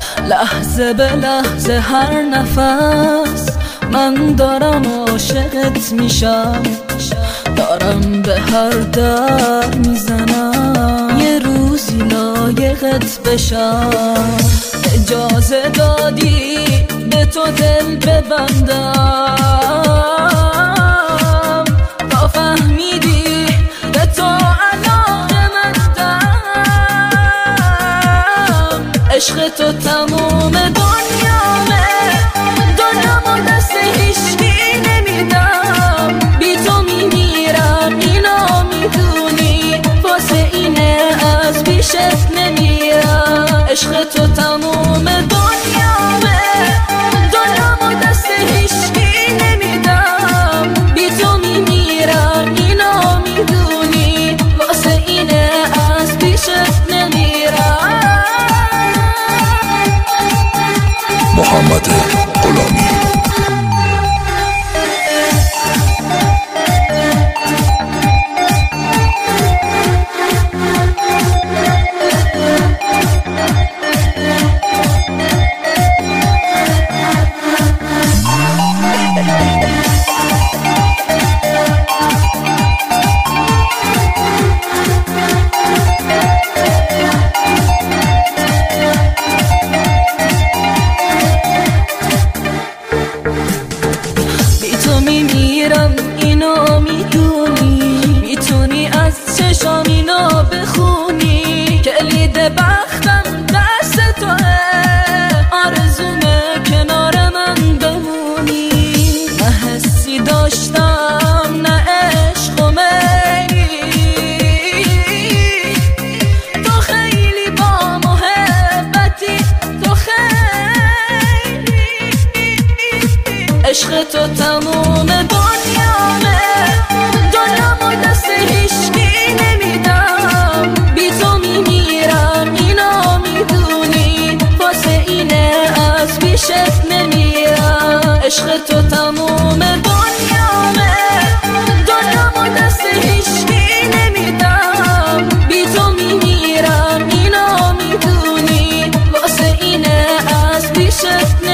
لحظه به لحظه هر نفس من دارم عاشقت میشم، دارم به هر در میزنم یه روزی لایقت بشم. اجازه دادی به تو دل ببندم تا فهمیدی به تو علاقه‌مندم. عشق تو تموم دنیامه، دنیامو دست هیچکی نمیدم. بی تو میمیرم اینو میدونی، واسه اینه از پیشت نمیرم. عشق تو تموم دنیامه، دنیامو دست هیچکی نمیدم. بی تو میمیرم اینو میدونی، واسه اینه از پیشت نمیرم. محمد غلامی. میمیرم اینو میدونی، میتونی از چشام اینو بخونی. کلید بختم دست توه، آرزومه کنار من بمونی. نه حسی داشتم نه عشق و میلی، تو خیلی با محبتی، تو خیلی. عشق تو تموم دنیامه، دنیامو دست هیچکی نمیدم. بی تو میمیرم اینو میدونی، واسه اینه از پیشت نمیرم. عشق تو تموم دنیامه، دنیامو دست هیچکی نمیدم. بی تو میمیرم اینو میدونی، واسه اینه از پیشت